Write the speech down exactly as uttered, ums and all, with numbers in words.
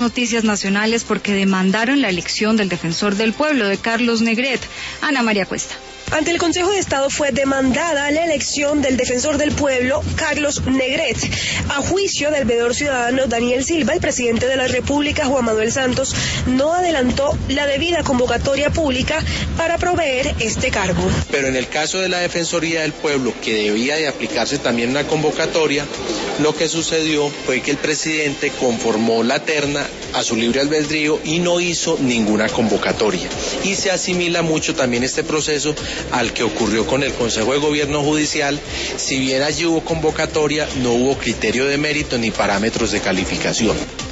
noticias nacionales porque demandaron la elección del defensor del pueblo, de Carlos Negret. Ana María Cuesta. Ante el Consejo de Estado fue demandada la elección del defensor del pueblo, Carlos Negret. A juicio del veedor ciudadano Daniel Silva, el presidente de la República, Juan Manuel Santos, no adelantó la debida convocatoria pública para proveer este cargo. Pero en el caso de la Defensoría del Pueblo, que debía de aplicarse también una convocatoria, lo que sucedió fue que el presidente conformó la terna a su libre albedrío y no hizo ninguna convocatoria. Y se asimila mucho también este proceso al que ocurrió con el Consejo de Gobierno Judicial. Si bien allí hubo convocatoria, no hubo criterio de mérito ni parámetros de calificación.